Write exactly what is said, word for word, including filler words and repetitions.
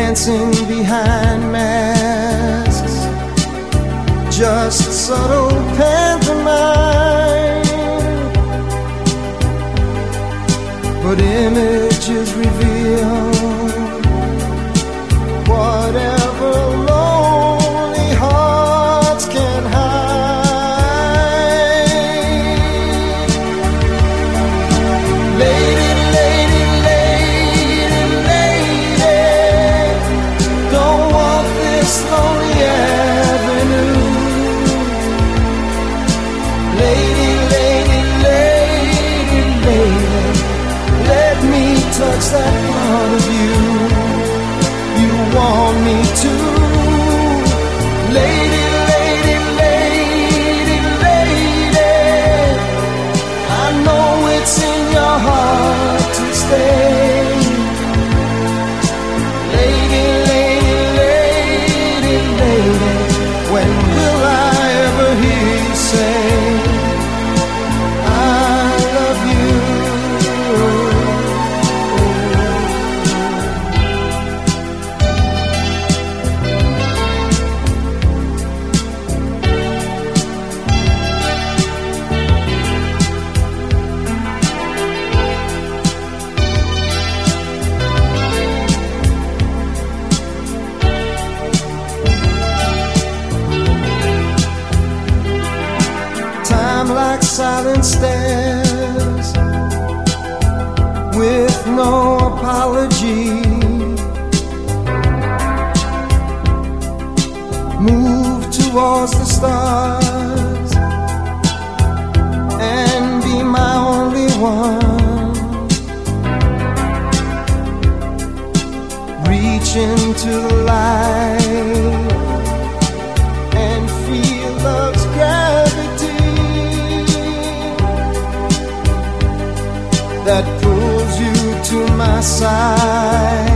dancing behind masks, just subtle pantomime, but images reveal whatever lonely hearts can hide. Lady, lady, lady, lady, don't walk this lonely avenue. Lady, lady, lady, lady, let me touch that part of you you want me to. Lady, lady, lady, lady, I know it's in your heart to stay. Lady, lady, lady, lady, when will I ever hear you say I love you? Time like silent stairs, with no apology, move towards the stars and be my only one. Reach into the light and feel love's gravity that pulls you to my side.